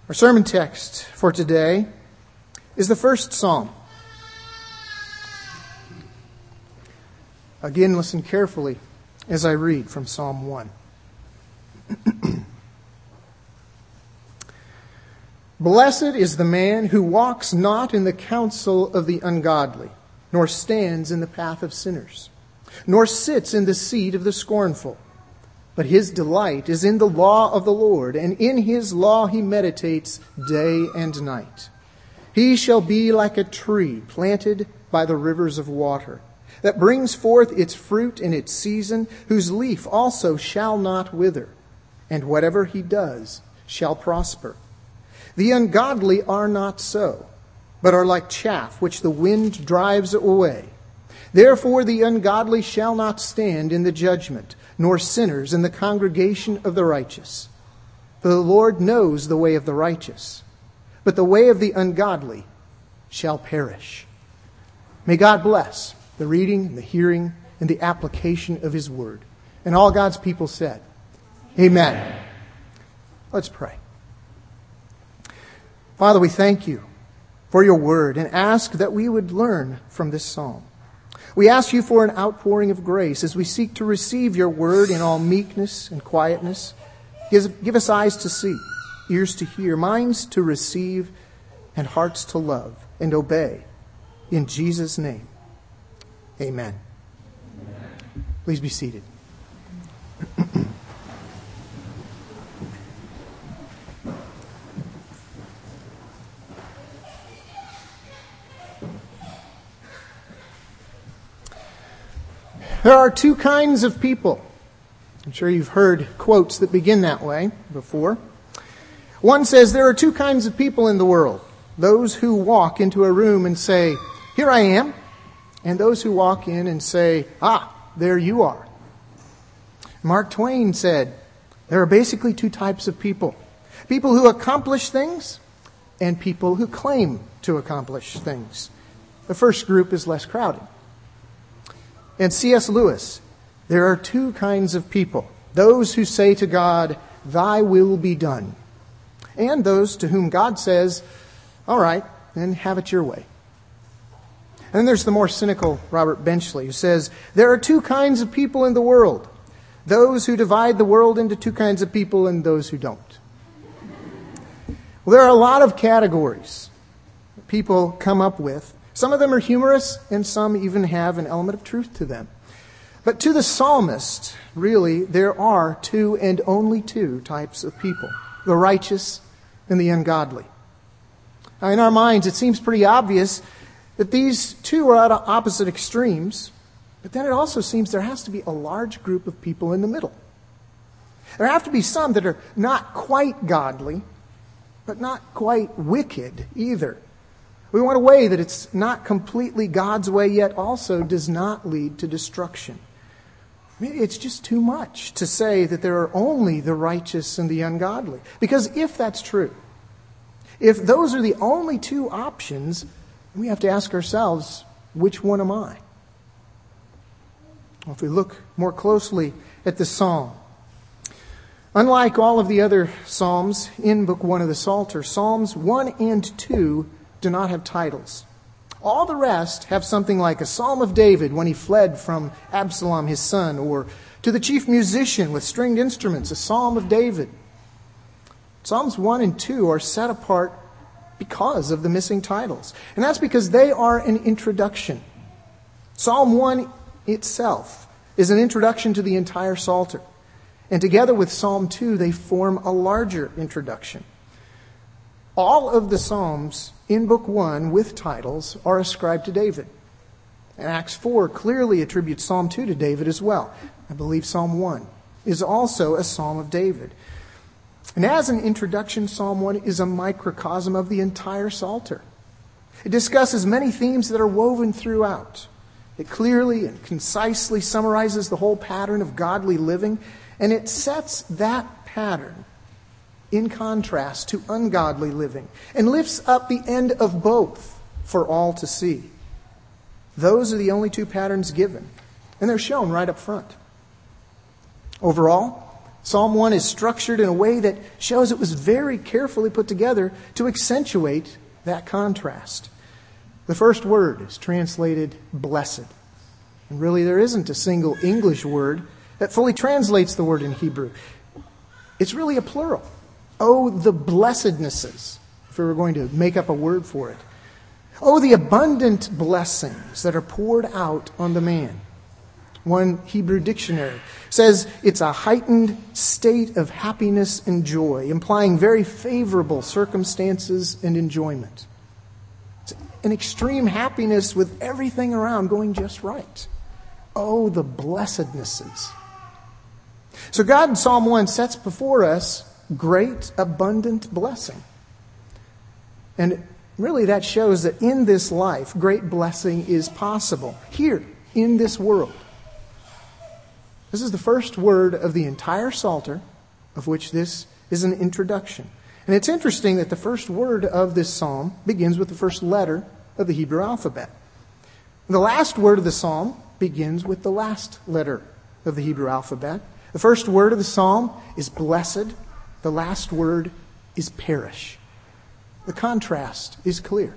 Our sermon text for today is the first Psalm. Again, listen carefully as I read from Psalm 1. Blessed is the man who walks not in the counsel of the ungodly, nor stands in the path of sinners, nor sits in the seat of the scornful. But his delight is in the law of the Lord, and in his law he meditates day and night. He shall be like a tree planted by the rivers of water, that brings forth its fruit in its season, whose leaf also shall not wither, and whatever he does shall prosper. The ungodly are not so, but are like chaff which the wind drives away. Therefore the ungodly shall not stand in the judgment, nor sinners in the congregation of the righteous. For the Lord knows the way of the righteous, but the way of the ungodly shall perish. May God bless the reading, and the hearing, and the application of His Word. And all God's people said, Amen. Let's pray. Father, we thank you for your Word and ask that we would learn from this psalm. We ask you for an outpouring of grace as we seek to receive your word in all meekness and quietness. Give us eyes to see, ears to hear, minds to receive, and hearts to love and obey. In Jesus' name, amen. Please be seated. There are two kinds of people. I'm sure you've heard quotes that begin that way before. One says there are two kinds of people in the world. Those who walk into a room and say, "Here I am," and those who walk in and say, "Ah, there you are." Mark Twain said, there are basically two types of people. People who accomplish things and people who claim to accomplish things. The first group is less crowded. And C.S. Lewis, there are two kinds of people. Those who say to God, "Thy will be done." And those to whom God says, "All right, then have it your way." And then there's the more cynical Robert Benchley, who says, there are two kinds of people in the world. Those who divide the world into two kinds of people and those who don't. Well, there are a lot of categories that people come up with. Some of them are humorous, and some even have an element of truth to them. But to the psalmist, really, there are two and only two types of people: the righteous and the ungodly. Now, in our minds, it seems pretty obvious that these two are at opposite extremes, but then it also seems there has to be a large group of people in the middle. There have to be some that are not quite godly, but not quite wicked either. We want a way that it's not completely God's way, yet also does not lead to destruction. It's just too much to say that there are only the righteous and the ungodly. Because if that's true, if those are the only two options, we have to ask ourselves, which one am I? Well, if we look more closely at the psalm, unlike all of the other psalms in Book 1 of the Psalter, Psalms 1 and 2 do not have titles. All the rest have something like a Psalm of David when he fled from Absalom, his son, or to the chief musician with stringed instruments, a Psalm of David. Psalms 1 and 2 are set apart because of the missing titles. And that's because they are an introduction. Psalm 1 itself is an introduction to the entire Psalter. And together with Psalm 2, they form a larger introduction. All of the Psalms in Book 1 with titles are ascribed to David. And Acts 4 clearly attributes Psalm 2 to David as well. I believe Psalm 1 is also a Psalm of David. And as an introduction, Psalm 1 is a microcosm of the entire Psalter. It discusses many themes that are woven throughout. It clearly and concisely summarizes the whole pattern of godly living, and it sets that pattern in contrast to ungodly living, and lifts up the end of both for all to see. Those are the only two patterns given, and they're shown right up front. Overall, Psalm 1 is structured in a way that shows it was very carefully put together to accentuate that contrast. The first word is translated blessed. And really there isn't a single English word that fully translates the word in Hebrew. It's really a plural. Oh, the blessednesses, if we were going to make up a word for it. Oh, the abundant blessings that are poured out on the man. One Hebrew dictionary says it's a heightened state of happiness and joy, implying very favorable circumstances and enjoyment. It's an extreme happiness with everything around going just right. Oh, the blessednesses. So God in Psalm 1 sets before us great, abundant blessing. And really that shows that in this life, great blessing is possible. Here, in this world. This is the first word of the entire Psalter, of which this is an introduction. And it's interesting that the first word of this psalm begins with the first letter of the Hebrew alphabet. The last word of the psalm begins with the last letter of the Hebrew alphabet. The first word of the psalm is blessed. The last word is perish. The contrast is clear.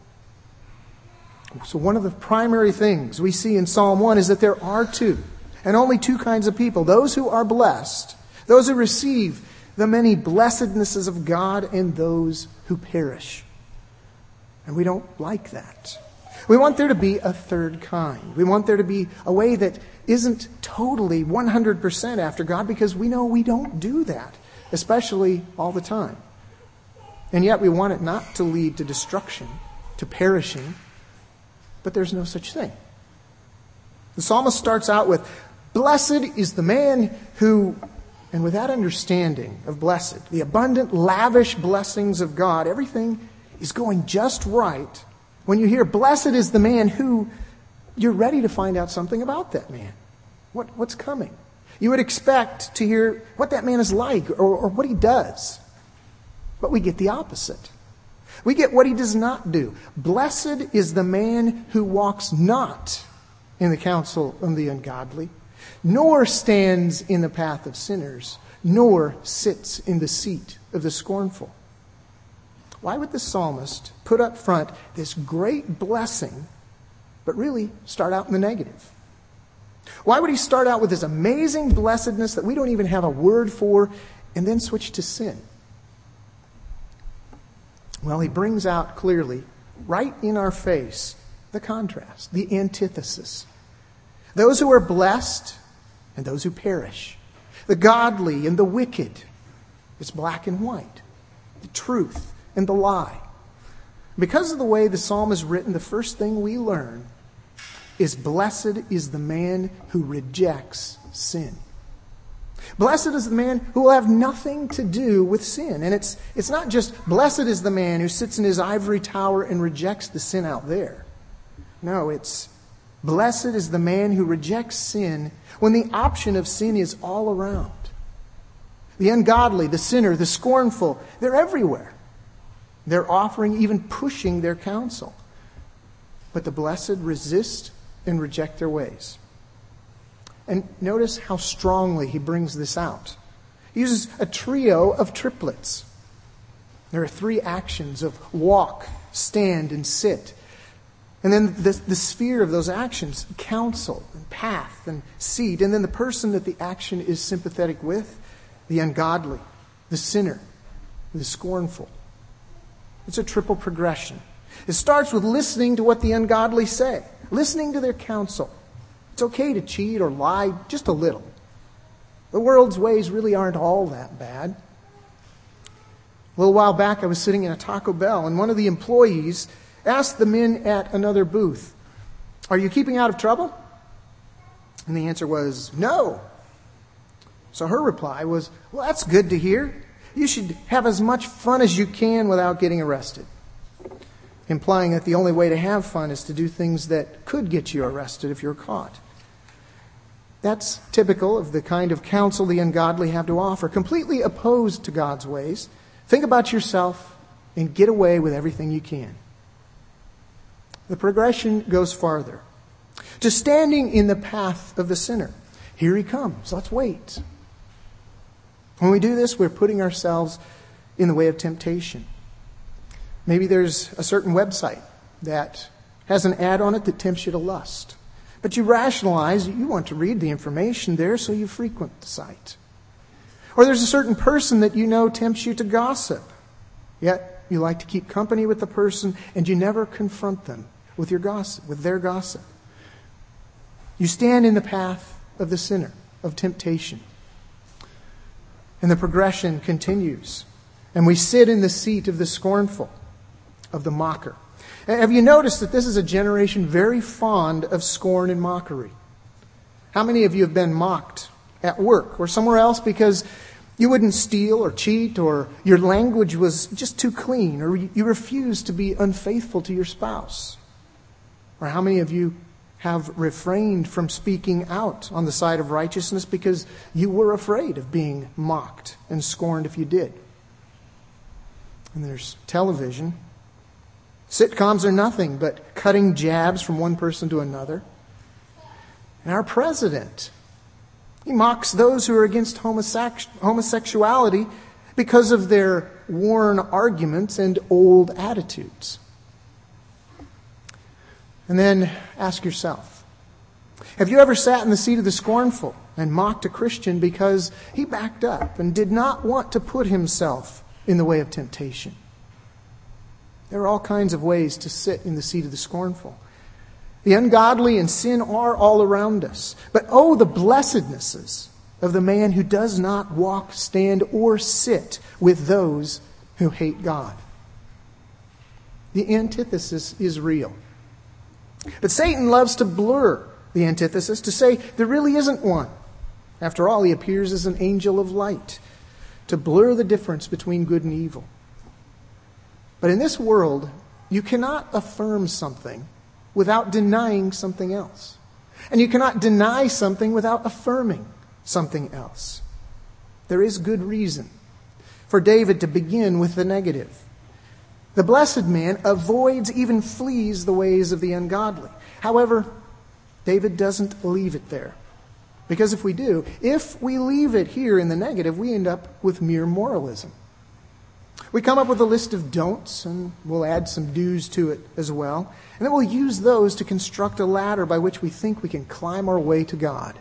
So one of the primary things we see in Psalm 1 is that there are two, and only two kinds of people. Those who are blessed, those who receive the many blessednesses of God, and those who perish. And we don't like that. We want there to be a third kind. We want there to be a way that isn't totally 100% after God, because we know we don't do that, especially all the time. And yet we want it not to lead to destruction, to perishing, but there's no such thing. The psalmist starts out with, blessed is the man who, and with that understanding of blessed, the abundant, lavish blessings of God, everything is going just right. When you hear, blessed is the man who, you're ready to find out something about that man. What's coming? You would expect to hear what that man is like or what he does. But we get the opposite. We get what he does not do. Blessed is the man who walks not in the counsel of the ungodly, nor stands in the path of sinners, nor sits in the seat of the scornful. Why would the psalmist put up front this great blessing, but really start out in the negative? Why would he start out with this amazing blessedness that we don't even have a word for, and then switch to sin? Well, he brings out clearly, right in our face, the contrast, the antithesis. Those who are blessed and those who perish. The godly and the wicked. It's black and white. The truth and the lie. Because of the way the psalm is written, the first thing we learn is blessed is the man who rejects sin. Blessed is the man who will have nothing to do with sin. And it's not just blessed is the man who sits in his ivory tower and rejects the sin out there. No, it's blessed is the man who rejects sin when the option of sin is all around. The ungodly, the sinner, the scornful, they're everywhere. They're offering, even pushing their counsel. But the blessed resist and reject their ways. And notice how strongly he brings this out. He uses a trio of triplets. There are three actions of walk, stand, and sit. And then the sphere of those actions, counsel, and path, and seat. And then the person that the action is sympathetic with, the ungodly, the sinner, the scornful. It's a triple progression. It starts with listening to what the ungodly say, listening to their counsel. It's okay to cheat or lie just a little. The world's ways really aren't all that bad. A little while back, I was sitting in a Taco Bell, and one of the employees asked the men at another booth, "Are you keeping out of trouble?" And the answer was, "No." So her reply was, "Well, that's good to hear. You should have as much fun as you can without getting arrested." Implying that the only way to have fun is to do things that could get you arrested if you're caught. That's typical of the kind of counsel the ungodly have to offer, completely opposed to God's ways. Think about yourself and get away with everything you can. The progression goes farther, to standing in the path of the sinner. Here he comes. Let's wait. When we do this, we're putting ourselves in the way of temptation. Maybe there's a certain website that has an ad on it that tempts you to lust. But you rationalize you want to read the information there, so you frequent the site. Or there's a certain person that you know tempts you to gossip. Yet you like to keep company with the person, and you never confront them with your gossip, with their gossip. You stand in the path of the sinner, of temptation. And the progression continues. And we sit in the seat of the scornful, of the mocker. Have you noticed that this is a generation very fond of scorn and mockery? How many of you have been mocked at work or somewhere else because you wouldn't steal or cheat, or your language was just too clean, or you refused to be unfaithful to your spouse? Or how many of you have refrained from speaking out on the side of righteousness because you were afraid of being mocked and scorned if you did? And there's television. Sitcoms are nothing but cutting jabs from one person to another. And our president, he mocks those who are against homosexuality because of their worn arguments and old attitudes. And then ask yourself, have you ever sat in the seat of the scornful and mocked a Christian because he backed up and did not want to put himself in the way of temptation? There are all kinds of ways to sit in the seat of the scornful. The ungodly and sin are all around us. But oh, the blessednesses of the man who does not walk, stand, or sit with those who hate God. The antithesis is real. But Satan loves to blur the antithesis, to say there really isn't one. After all, he appears as an angel of light, to blur the difference between good and evil. But in this world, you cannot affirm something without denying something else. And you cannot deny something without affirming something else. There is good reason for David to begin with the negative. The blessed man avoids, even flees, the ways of the ungodly. However, David doesn't leave it there. Because if we leave it here in the negative, we end up with mere moralism. We come up with a list of don'ts, and we'll add some do's to it as well. And then we'll use those to construct a ladder by which we think we can climb our way to God.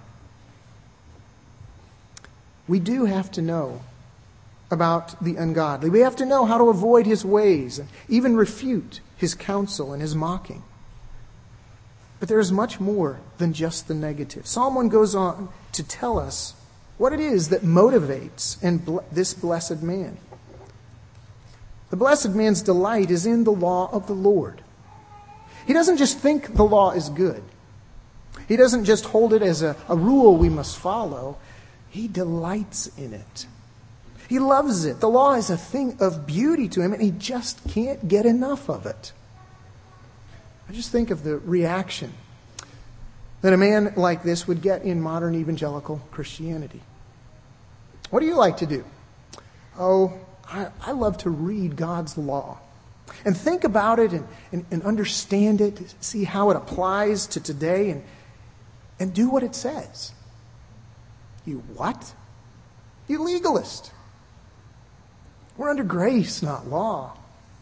We do have to know about the ungodly. We have to know how to avoid his ways and even refute his counsel and his mocking. But there is much more than just the negative. Psalm 1 goes on to tell us what it is that motivates this blessed man. The blessed man's delight is in the law of the Lord. He doesn't just think the law is good. He doesn't just hold it as a rule we must follow. He delights in it. He loves it. The law is a thing of beauty to him, and he just can't get enough of it. I just think of the reaction that a man like this would get in modern evangelical Christianity. What do you like to do? Oh, I love to read God's law and think about it and understand it, see how it applies to today, and do what it says. You what? You legalist. We're under grace, not law.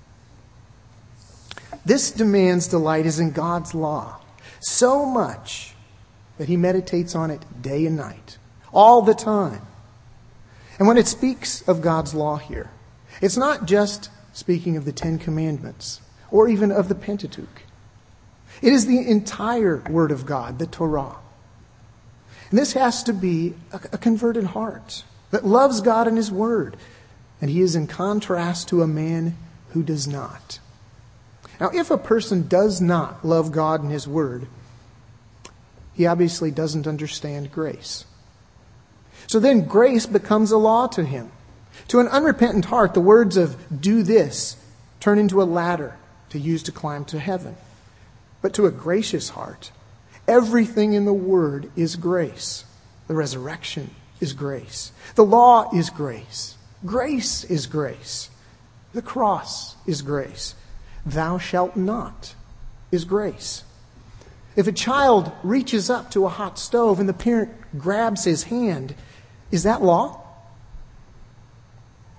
This man's delight is in God's law, so much that he meditates on it day and night, all the time. And when it speaks of God's law here, it's not just speaking of the Ten Commandments or even of the Pentateuch. It is the entire Word of God, the Torah. And this has to be a converted heart that loves God and His Word. And he is in contrast to a man who does not. Now, if a person does not love God and His Word, he obviously doesn't understand grace. So then grace becomes a law to him. To an unrepentant heart, the words of "do this" turn into a ladder to use to climb to heaven. But to a gracious heart, everything in the Word is grace. The resurrection is grace. The law is grace. Grace is grace. The cross is grace. Thou shalt not is grace. If a child reaches up to a hot stove and the parent grabs his hand, is that law?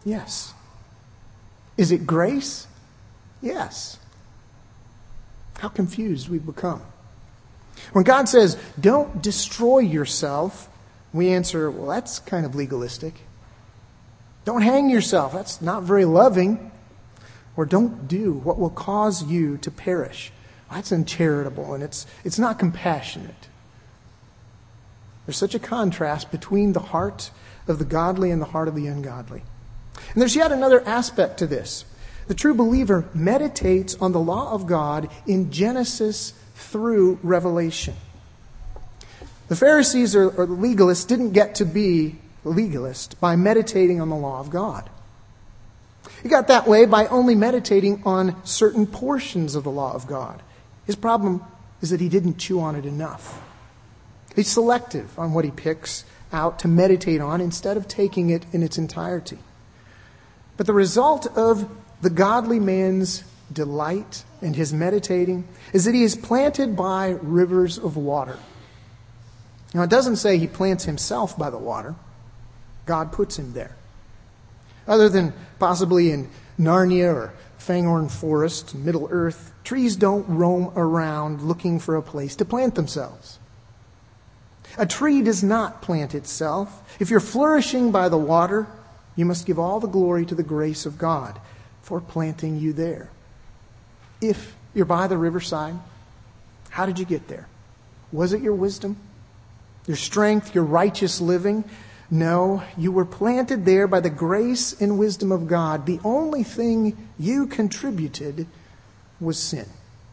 Yes. Is it grace? Yes. How confused we've become. When God says, don't destroy yourself, we answer, well, that's kind of legalistic. Don't hang yourself. That's not very loving. Or don't do what will cause you to perish. That's uncharitable and it's not compassionate. There's such a contrast between the heart of the godly and the heart of the ungodly. And there's yet another aspect to this. The true believer meditates on the law of God in Genesis through Revelation. The Pharisees or the legalists didn't get to be legalist by meditating on the law of God. He got that way by only meditating on certain portions of the law of God. His problem is that he didn't chew on it enough. He's selective on what he picks out to meditate on instead of taking it in its entirety. But the result of the godly man's delight and his meditating is that he is planted by rivers of water. Now, it doesn't say he plants himself by the water. God puts him there. Other than possibly in Narnia or Fangorn Forest, Middle Earth, trees don't roam around looking for a place to plant themselves. A tree does not plant itself. If you're flourishing by the water, you must give all the glory to the grace of God for planting you there. If you're by the riverside, how did you get there? Was it your wisdom? Your strength? Your righteous living? No, you were planted there by the grace and wisdom of God. The only thing you contributed was sin.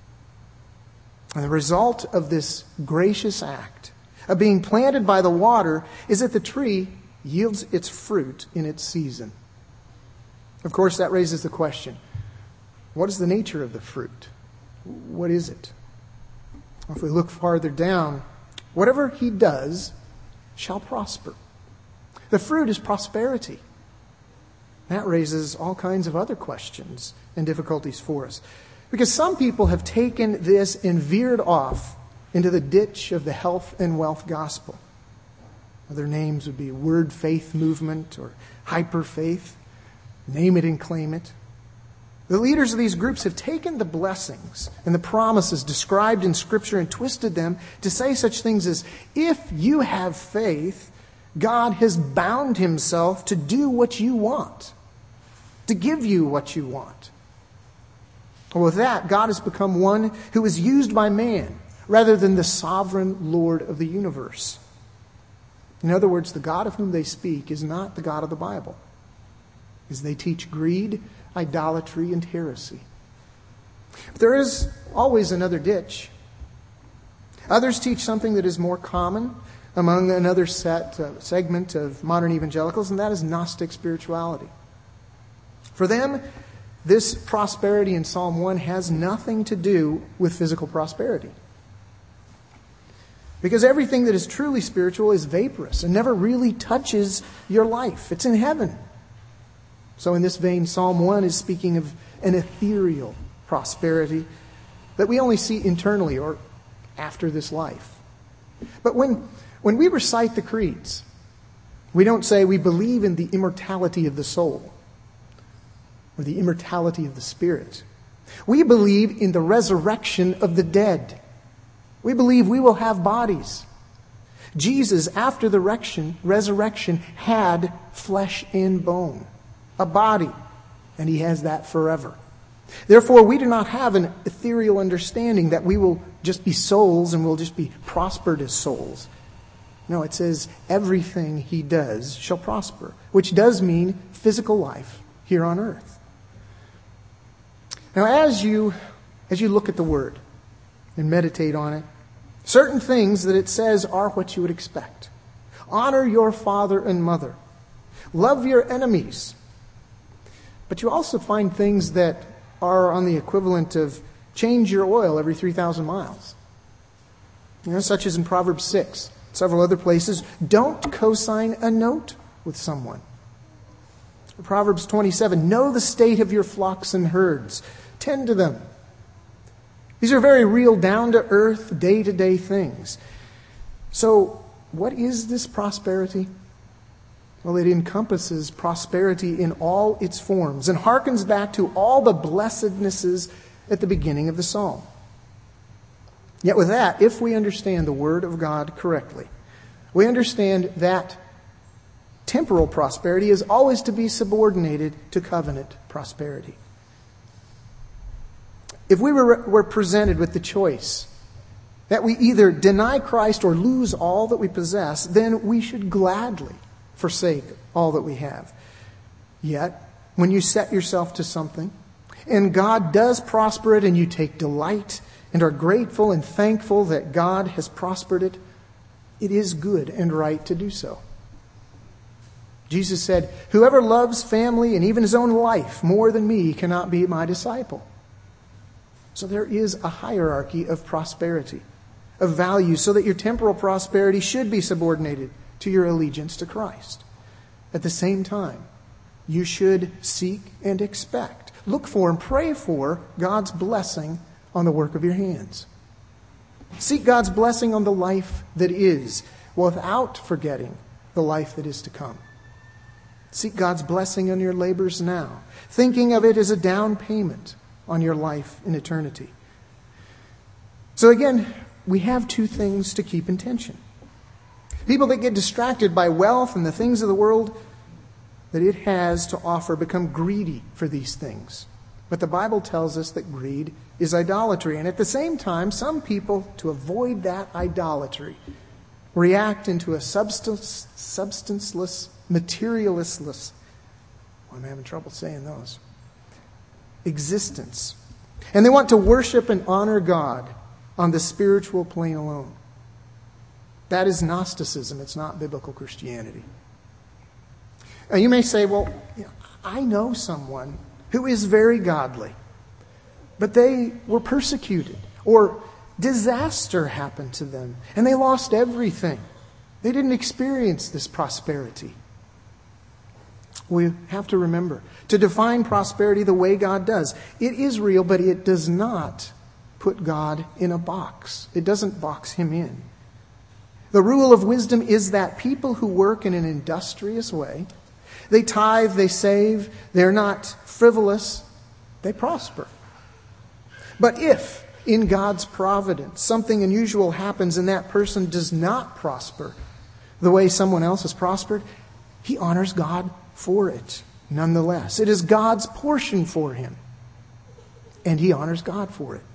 And the result of this gracious act of being planted by the water is that the tree yields its fruit in its season. Of course, that raises the question, what is the nature of the fruit? What is it? Well, if we look farther down, whatever he does shall prosper. The fruit is prosperity. That raises all kinds of other questions and difficulties for us. Because some people have taken this and veered off into the ditch of the health and wealth gospel. Other names would be word faith movement or hyper faith. Name it and claim it. The leaders of these groups have taken the blessings and the promises described in Scripture and twisted them to say such things as, if you have faith, God has bound himself to do what you want, to give you what you want. Well, with that, God has become one who is used by man rather than the sovereign Lord of the universe. In other words, the God of whom they speak is not the God of the Bible, as they teach greed, idolatry, and heresy. But there is always another ditch. Others teach something that is more common among another segment of modern evangelicals, and that is Gnostic spirituality. For them, this prosperity in Psalm 1 has nothing to do with physical prosperity. Because everything that is truly spiritual is vaporous and never really touches your life. It's in heaven. So in this vein, Psalm 1 is speaking of an ethereal prosperity that we only see internally or after this life. But when we recite the creeds, we don't say we believe in the immortality of the soul or the immortality of the spirit. We believe in the resurrection of the dead. We believe we will have bodies. Jesus, after the resurrection, had flesh and bone, a body, and he has that forever. Therefore, we do not have an ethereal understanding that we will just be souls and we'll just be prospered as souls. No, it says everything he does shall prosper, which does mean physical life here on earth. Now, as you look at the Word and meditate on it, certain things that it says are what you would expect. Honor your father and mother. Love your enemies. But you also find things that are on the equivalent of change your oil every 3,000 miles. Such as in Proverbs 6, several other places, don't co-sign a note with someone. Proverbs 27, know the state of your flocks and herds. Tend to them. These are very real, down-to-earth, day-to-day things. So, what is this prosperity? Well, it encompasses prosperity in all its forms and harkens back to all the blessednesses at the beginning of the psalm. Yet with that, if we understand the Word of God correctly, we understand that temporal prosperity is always to be subordinated to covenant prosperity. If we were presented with the choice that we either deny Christ or lose all that we possess, then we should gladly forsake all that we have. Yet, when you set yourself to something, and God does prosper it, and you take delight and are grateful and thankful that God has prospered it, it is good and right to do so. Jesus said, "Whoever loves family and even his own life more than me cannot be my disciple." So there is a hierarchy of prosperity, of value, so that your temporal prosperity should be subordinated to your allegiance to Christ. At the same time, you should seek and expect, look for and pray for God's blessing on the work of your hands. Seek God's blessing on the life that is, without forgetting the life that is to come. Seek God's blessing on your labors now, thinking of it as a down payment on your life in eternity. So again, we have two things to keep in tension. People that get distracted by wealth and the things of the world that it has to offer become greedy for these things. But the Bible tells us that greed is idolatry. And at the same time, some people, to avoid that idolatry, react into a substanceless, materialistless, I'm having trouble saying those, existence. And they want to worship and honor God on the spiritual plane alone. That is Gnosticism. It's not biblical Christianity. Now you may say, well, I know someone who is very godly, but they were persecuted or disaster happened to them and they lost everything. They didn't experience this prosperity. We have to remember to define prosperity the way God does. It is real, but it does not put God in a box. It doesn't box him in. The rule of wisdom is that people who work in an industrious way, they tithe, they save, they're not frivolous, they prosper. But if, in God's providence, something unusual happens and that person does not prosper the way someone else has prospered, he honors God for it nonetheless. It is God's portion for him, and he honors God for it.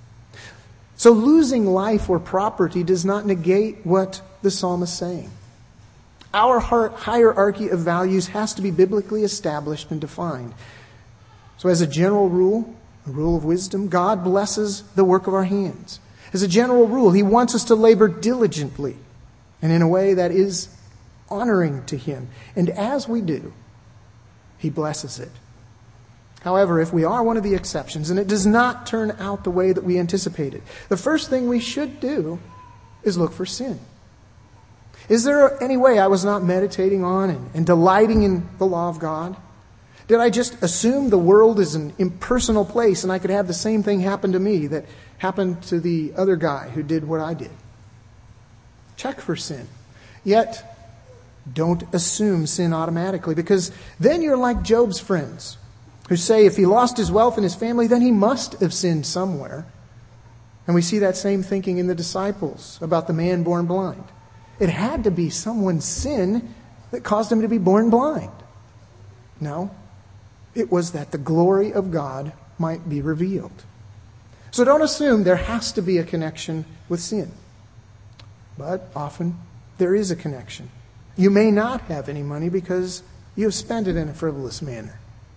So losing life or property does not negate what the psalmist is saying. Our hierarchy of values has to be biblically established and defined. So as a general rule, a rule of wisdom, God blesses the work of our hands. As a general rule, he wants us to labor diligently and in a way that is honoring to him. And as we do, he blesses it. However, if we are one of the exceptions and it does not turn out the way that we anticipated, the first thing we should do is look for sin. Is there any way I was not meditating on and delighting in the law of God? Did I just assume the world is an impersonal place and I could have the same thing happen to me that happened to the other guy who did what I did? Check for sin. Yet, don't assume sin automatically, because then you're like Job's friends who say if he lost his wealth and his family, then he must have sinned somewhere. And we see that same thinking in the disciples about the man born blind. It had to be someone's sin that caused him to be born blind. No, it was that the glory of God might be revealed. So don't assume there has to be a connection with sin. But often there is a connection. You may not have any money because you have spent it in a frivolous manner.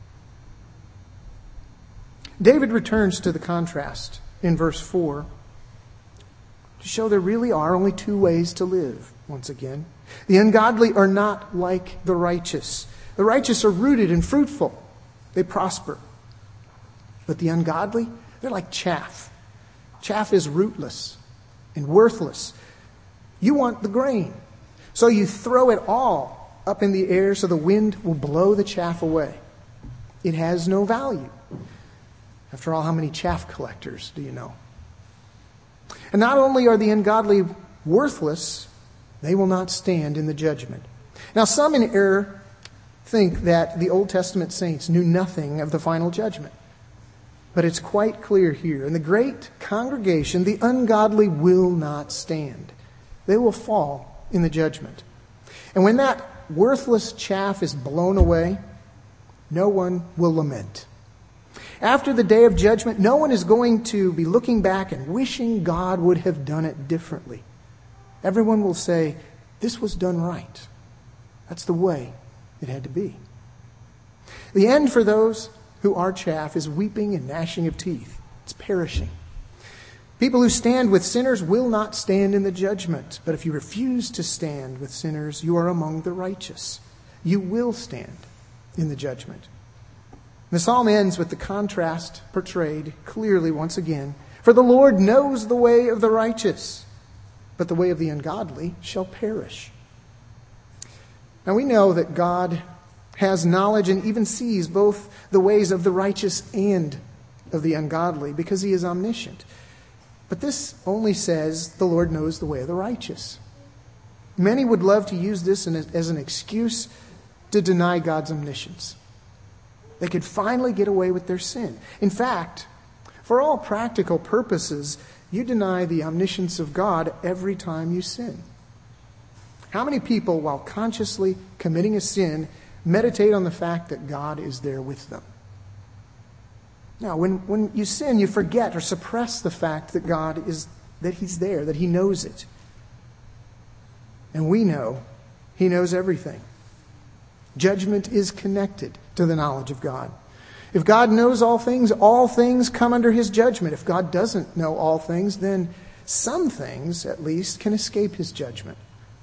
David returns to the contrast in verse 4 to show there really are only two ways to live, once again. The ungodly are not like the righteous. The righteous are rooted and fruitful. They prosper. But the ungodly, they're like chaff. Chaff is rootless and worthless. You want the grain, so you throw it all up in the air so the wind will blow the chaff away. It has no value. After all, how many chaff collectors do you know? And not only are the ungodly worthless, they will not stand in the judgment. Now, some in error think that the Old Testament saints knew nothing of the final judgment. But it's quite clear here. In the great congregation, the ungodly will not stand. They will fall in the judgment. And when that worthless chaff is blown away, no one will lament. After the day of judgment, no one is going to be looking back and wishing God would have done it differently. Everyone will say, this was done right. That's the way it had to be. The end for those who are chaff is weeping and gnashing of teeth. It's perishing. People who stand with sinners will not stand in the judgment. But if you refuse to stand with sinners, you are among the righteous. You will stand in the judgment. The psalm ends with the contrast portrayed clearly once again. For the Lord knows the way of the righteous, but the way of the ungodly shall perish. Now we know that God has knowledge and even sees both the ways of the righteous and of the ungodly because he is omniscient. But this only says the Lord knows the way of the righteous. Many would love to use this as an excuse to deny God's omniscience. They could finally get away with their sin. In fact, for all practical purposes, you deny the omniscience of God every time you sin. How many people, while consciously committing a sin, meditate on the fact that God is there with them? Now, when you sin, you forget or suppress the fact that that He's there, that He knows it. And we know He knows everything. Judgment is connected to the knowledge of God. If God knows all things come under His judgment. If God doesn't know all things, then some things, at least, can escape His judgment.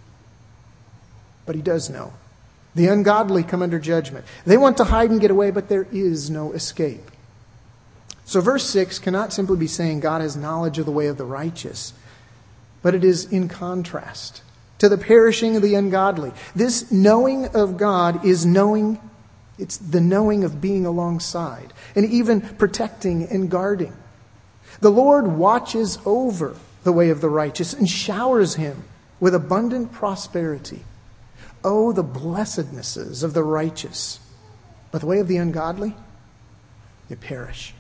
But He does know. The ungodly come under judgment. They want to hide and get away, but there is no escape. So verse 6 cannot simply be saying God has knowledge of the way of the righteous, but it is in contrast to the perishing of the ungodly. This knowing of God is it's the knowing of being alongside and even protecting and guarding. The Lord watches over the way of the righteous and showers him with abundant prosperity. Oh, the blessednesses of the righteous. But the way of the ungodly, they perish.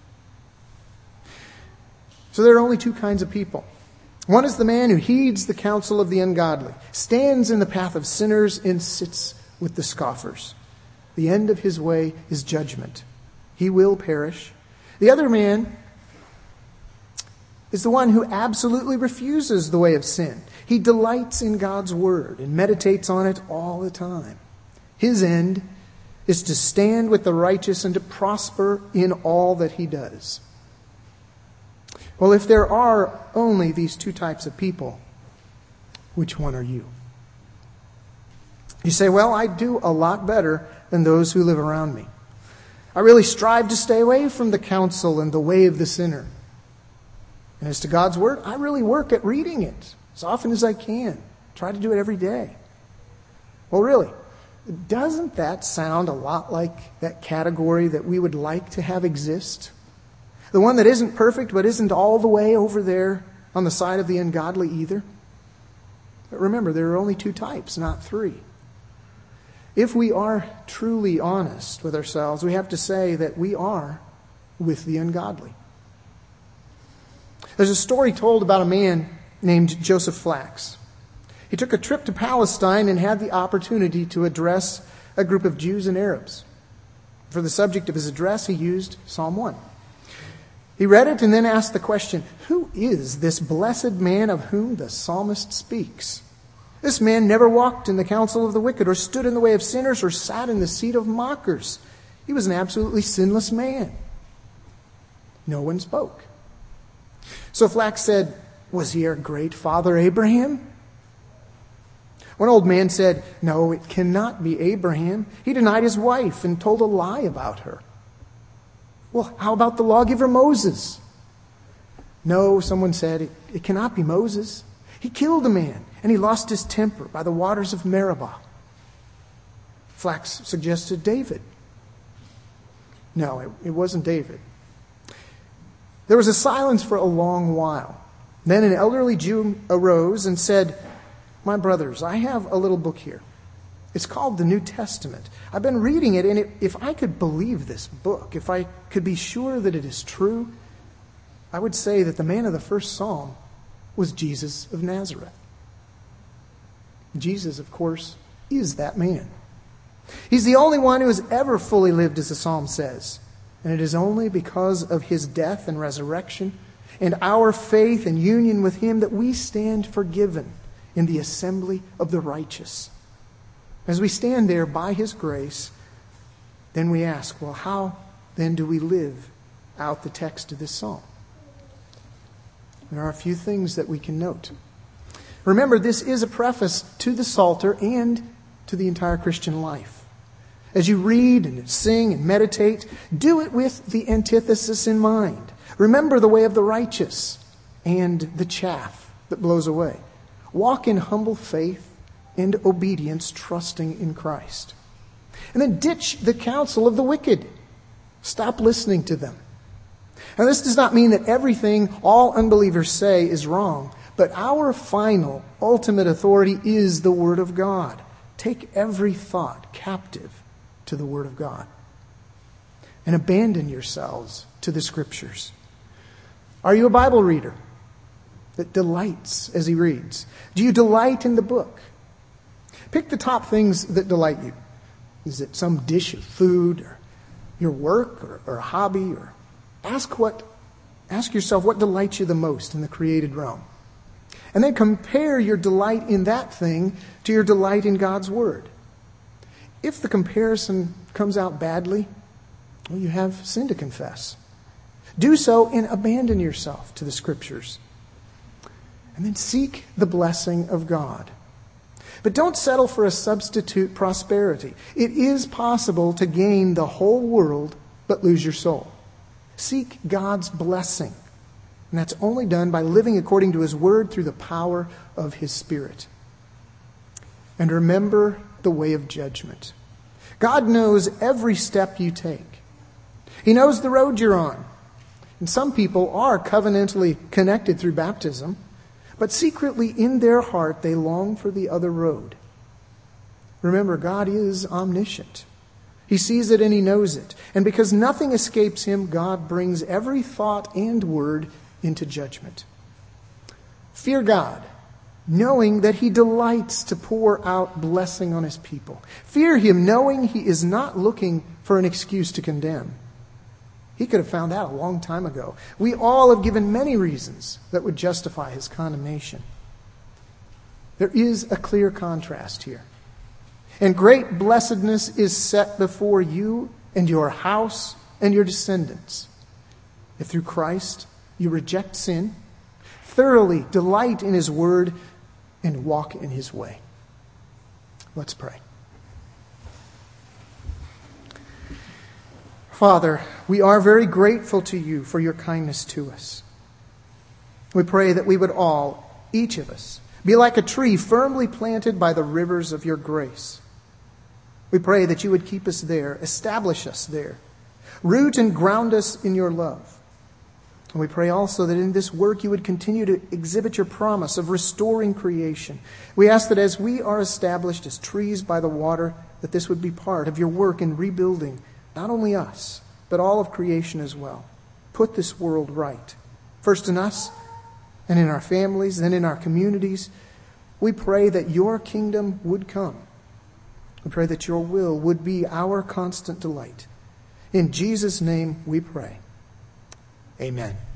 So there are only two kinds of people. One is the man who heeds the counsel of the ungodly, stands in the path of sinners, and sits with the scoffers. The end of his way is judgment. He will perish. The other man is the one who absolutely refuses the way of sin. He delights in God's word and meditates on it all the time. His end is to stand with the righteous and to prosper in all that he does. Well, if there are only these two types of people, which one are you? You say, well, I do a lot better than those who live around me. I really strive to stay away from the counsel and the way of the sinner. And as to God's word, I really work at reading it as often as I can. Try to do it every day. Well, really, doesn't that sound a lot like that category that we would like to have exist? The one that isn't perfect, but isn't all the way over there on the side of the ungodly either? But remember, there are only two types, not three. If we are truly honest with ourselves, we have to say that we are with the ungodly. There's a story told about a man named Joseph Flax. He took a trip to Palestine and had the opportunity to address a group of Jews and Arabs. For the subject of his address, he used Psalm 1. He read it and then asked the question, who is this blessed man of whom the psalmist speaks? This man never walked in the counsel of the wicked or stood in the way of sinners or sat in the seat of mockers. He was an absolutely sinless man. No one spoke. So Flax said, was he our great father Abraham? One old man said, no, it cannot be Abraham. He denied his wife and told a lie about her. Well, how about the lawgiver Moses? No, someone said, it cannot be Moses. He killed a man, and he lost his temper by the waters of Meribah. Flax suggested David. No, it wasn't David. There was a silence for a long while. Then an elderly Jew arose and said, my brothers, I have a little book here. It's called the New Testament. I've been reading it, and if I could believe this book, if I could be sure that it is true, I would say that the man of the first psalm was Jesus of Nazareth. Jesus, of course, is that man. He's the only one who has ever fully lived as the psalm says. And it is only because of his death and resurrection and our faith and union with him that we stand forgiven in the assembly of the righteous. As we stand there by his grace, then we ask, well, how then do we live out the text of this psalm? There are a few things that we can note. Remember, this is a preface to the Psalter and to the entire Christian life. As you read and sing and meditate, do it with the antithesis in mind. Remember the way of the righteous and the chaff that blows away. Walk in humble faith and obedience, trusting in Christ. And then ditch the counsel of the wicked. Stop listening to them. Now, this does not mean that everything all unbelievers say is wrong, but our final, ultimate authority is the Word of God. Take every thought captive to the Word of God. And abandon yourselves to the Scriptures. Are you a Bible reader that delights as he reads? Do you delight in the book? Pick the top things that delight you. Is it some dish of food, or your work, or a hobby? Or ask yourself what delights you the most in the created realm. And then compare your delight in that thing to your delight in God's Word. If the comparison comes out badly, well, you have sin to confess. Do so and abandon yourself to the Scriptures. And then seek the blessing of God. But don't settle for a substitute prosperity. It is possible to gain the whole world but lose your soul. Seek God's blessing. And that's only done by living according to His Word through the power of His Spirit. And remember the way of judgment. God knows every step you take. He knows the road you're on. And some people are covenantally connected through baptism, but secretly in their heart they long for the other road. Remember, God is omniscient. He sees it and He knows it. And because nothing escapes Him, God brings every thought and word into judgment. Fear God, knowing that He delights to pour out blessing on His people. Fear Him, knowing He is not looking for an excuse to condemn. He could have found out a long time ago. We all have given many reasons that would justify His condemnation. There is a clear contrast here. And great blessedness is set before you and your house and your descendants. If through Christ you reject sin, thoroughly delight in His Word, and walk in His way. Let's pray. Father, we are very grateful to You for Your kindness to us. We pray that we would all, each of us, be like a tree firmly planted by the rivers of Your grace. We pray that You would keep us there, establish us there, root and ground us in Your love. And we pray also that in this work You would continue to exhibit Your promise of restoring creation. We ask that as we are established as trees by the water, that this would be part of Your work in rebuilding not only us, but all of creation as well. Put this world right, first in us and in our families, then in our communities. We pray that Your kingdom would come. We pray that Your will would be our constant delight. In Jesus' name we pray. Amen.